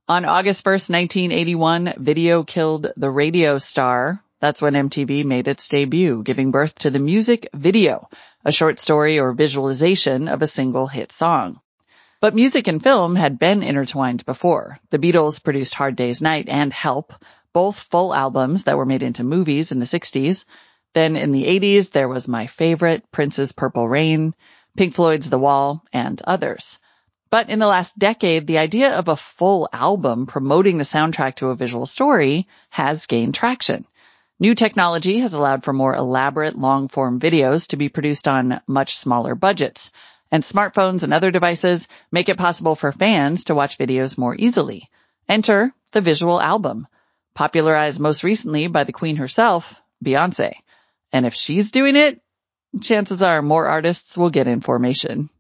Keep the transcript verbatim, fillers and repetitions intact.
On August first, nineteen eighty-one, video killed the radio star. That's when M T V made its debut, giving birth to the music video, a short story or visualization of a single hit song. But music and film had been intertwined before. The Beatles produced Hard Day's Night and Help, both full albums that were made into movies in the sixties. Then in the eighties, there was my favorite, Prince's Purple Rain, Pink Floyd's The Wall, and others. But in the last decade, the idea of a full album promoting the soundtrack to a visual story has gained traction. New technology has allowed for more elaborate long-form videos to be produced on much smaller budgets, and smartphones and other devices make it possible for fans to watch videos more easily. Enter the visual album, popularized most recently by the Queen herself, Beyoncé. And if she's doing it, chances are more artists will get in formation.